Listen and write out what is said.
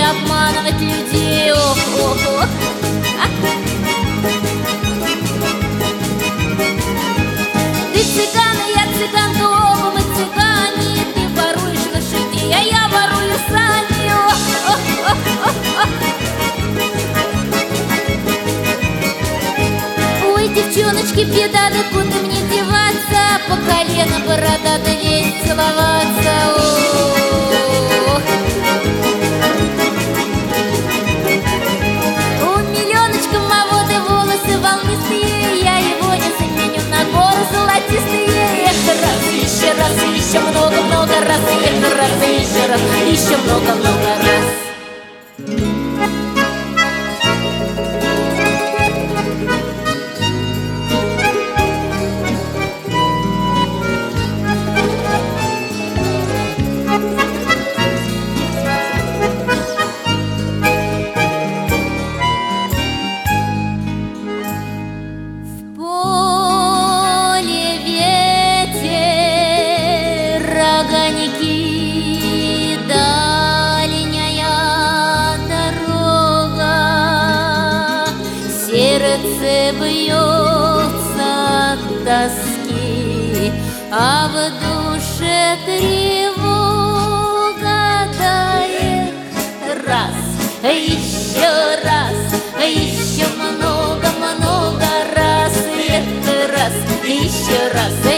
обманывать людей. Ох, ох, ох. Ты цыган, и я цыганка, оба мы цыгане. Ты воруешь лошадей, а я ворую сани. Ох, ох, ох, ох, ох. Ой, девчоночки, беда, да куда мне деваться? По колено борода, да лезть целоваться. Ох. У миллионочка маводы волосы волнистые, я его не заменю на горы золотистые. Эх, раз, еще много-много раз. Эх, раз, еще много-много раз. Огоньки, дальняя дорога, сердце бьется от тоски, а в душе тревога. Да эх, еще много-много раз. Эх, раз, еще раз.